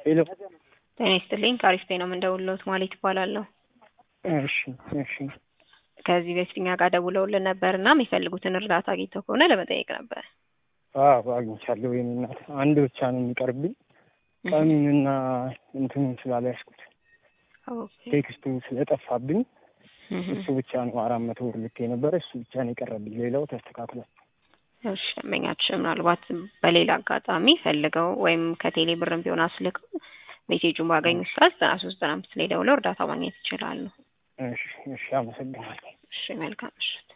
ሄሎ። ጤና ይስጥልኝ። ከአሪፍ ጤና ነው የምንደውልዎት ማለት ይባላለሁ። እሺ እሺ። ከዚህ በፊት እኛ ጋር ደውለውልን ነበርና የሚፈልጉትን እርዳታ አግኝተው ከሆነ ለመጠየቅ ነበር። አዎ አግኝቻለሁ። የኔ እናት አንድ ብቻ ነው የሚቀርብኝ። ቀኑንና እንትኑን ስላልያዝኩት ቴክስቱ ስለጠፋብኝ እሱ ብቻ ነው 400 ብር ልኬ ነበር። እሱ ብቻ ነው የቀረብኝ። ሌላው ተስተካክሏል። እሺ ደንበኛችን ምናልባት በሌላ አጋጣሚ ፈልገው ወይም ከቴሌ ብርም ቢሆን አስልከው ሜሴጁን ባገኙ ሰዓት 9395 ላይ ደውለው እርዳታ ማግኘት ይችላሉ። እሺ እሺ። አመሰግናለሁ። እሺ መልካም። እሺ